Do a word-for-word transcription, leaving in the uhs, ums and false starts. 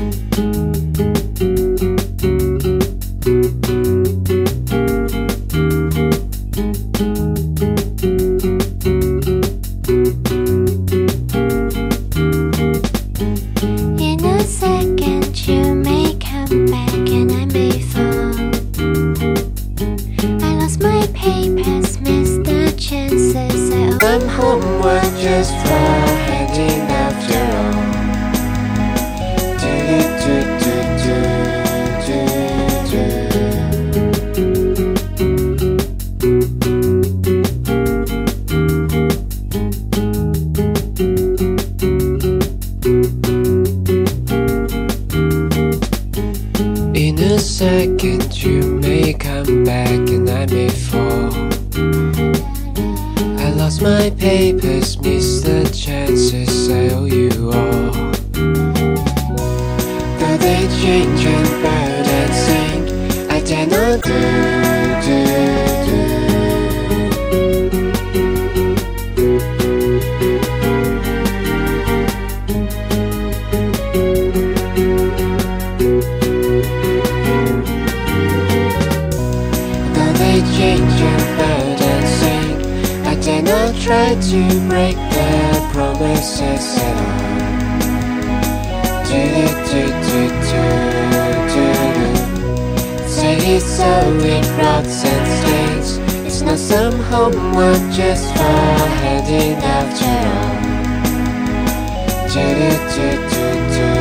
In a second you may come back and I may fall. I lost my papers, missed the chances. I I'm homeward just for heading after all. Do do do do do do. In a second you may come back and I may fall. I lost my papers, missed the chances, I owe you all. Though they change and burn and sink, I dare not do, do, do. Though they change and burn and sink, I dare not try to break their promises at all. Do do do do do do. Say it's so it rots and stains. It's not some homework just for heading after all. Do do do do do.